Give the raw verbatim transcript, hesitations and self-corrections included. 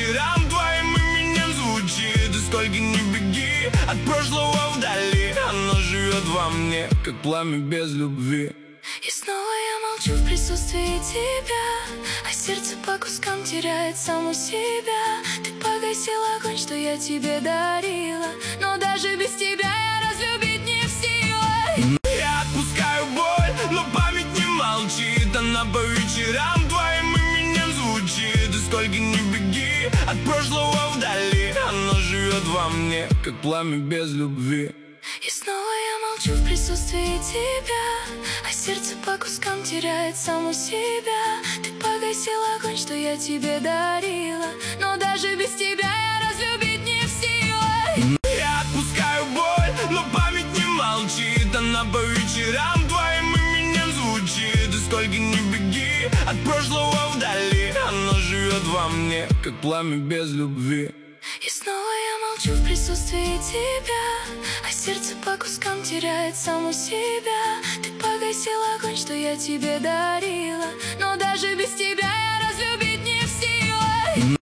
вечерам твоим именем звучит. И сколько ни беги от прошлого вдали, оно живет во мне, как пламя без любви. И снова я молчу в присутствии тебя, а сердце по кускам теряет само себя. Ты погасил огонь, что я тебе дарила, но даже без тебя я разлюбить не в силах. Я отпускаю боль, но память не молчит. Она по вечерам твоим именем звучит. И сколько ни беги от прошлого вдали, оно живет во мне, как пламя без любви. И снова я молчу в присутствии тебя, а сердце по кускам теряет само себя. Ты погасил огонь, что я тебе дарила, но даже без тебя я разлюбить не в силах. Я отпускаю боль, но память не молчит. Она по вечерам твоим именем звучит. И сколько ни беги от прошлого вдали, оно живет во мне, как пламя без любви. И снова я молчу в присутствии тебя, а сердце по кускам теряет само себя. Ты погасил огонь, что я тебе дарила, но даже без тебя я разлюбить не в силах.